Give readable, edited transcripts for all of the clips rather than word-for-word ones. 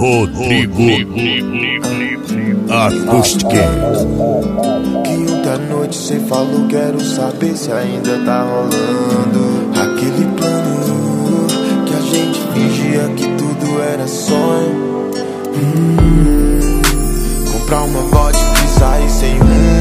Rodrigo Acústica. Quinta noite cê falou, quero saber se ainda tá rolando aquele plano que a gente fingia que tudo era sonho. Comprar uma vodka e sair sem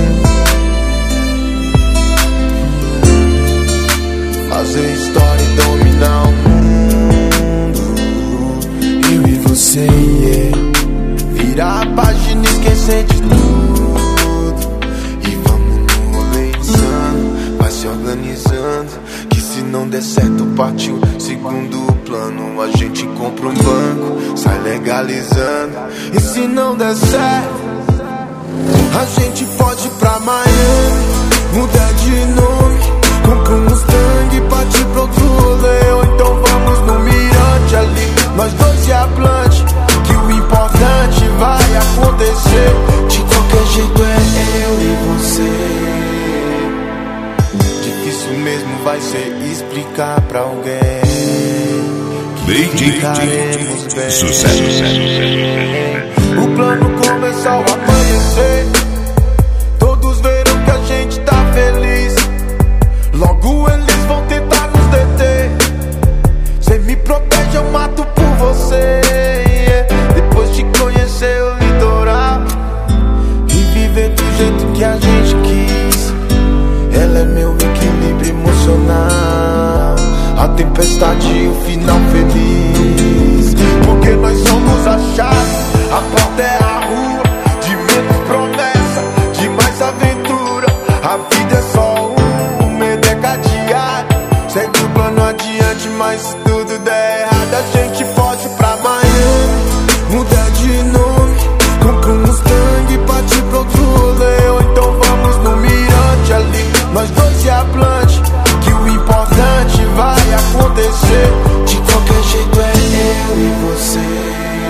fazer história e dominar o mundo. Eu e você, yeah. Virar a página e esquecer de tudo. E vamos no rolê insano, vai se organizando, que se não der certo partiu segundo plano. A gente compra um banco, sai legalizando. E se não der certo, a gente pode ir pra Miami, mudar de nome, compra um Mustang e partir pra outro rolê. Ou então vamos no mirante ali, nós dois e a Blunt, que o importante vai acontecer. De qualquer jeito é eu e você. Difícil mesmo vai ser explicar pra alguém que ficaremos bem. Sucesso. O plano começou a amanhecer, todos verão que a gente tá feliz. Logo eles vão tentar nos deter. Cê me protege, eu mato por você, yeah. Depois de conhecer o litoral e viver do jeito que a gente quis, ela é meu equilíbrio emocional, a tempestade e o final feliz. Porque nós somos a chave, a porta é a rua, de menos promessa, de mais aventura. A vida é só uma edeca diária, segue o plano adiante, mas se tudo der errado, a gente pode ir pra Miami, mudar de nome, compra um Mustang e partir pra outro rolê. Ou então vamos no mirante ali, nós dois e a Blunt, que o importante vai acontecer. De qualquer jeito é eu e você.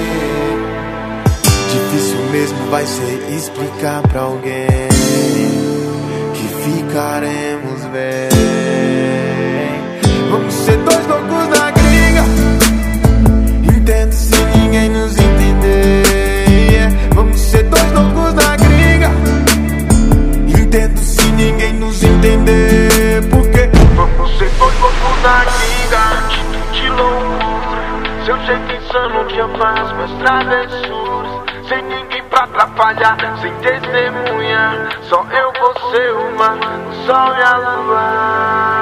Difícil mesmo vai ser explicar pra alguém que ficaremos bem. Vamos ser dois loucos na gringa, entendo se ninguém nos entender, yeah. Vamos ser dois loucos na gringa, entendo se ninguém nos entender. Porque vamos ser dois loucos na gringa, atitude de loucura, seu jeito insano que eu faço minhas travessuras, sem ninguém pra atrapalhar, sem testemunha, só eu, você, o mar, o sol e a lua.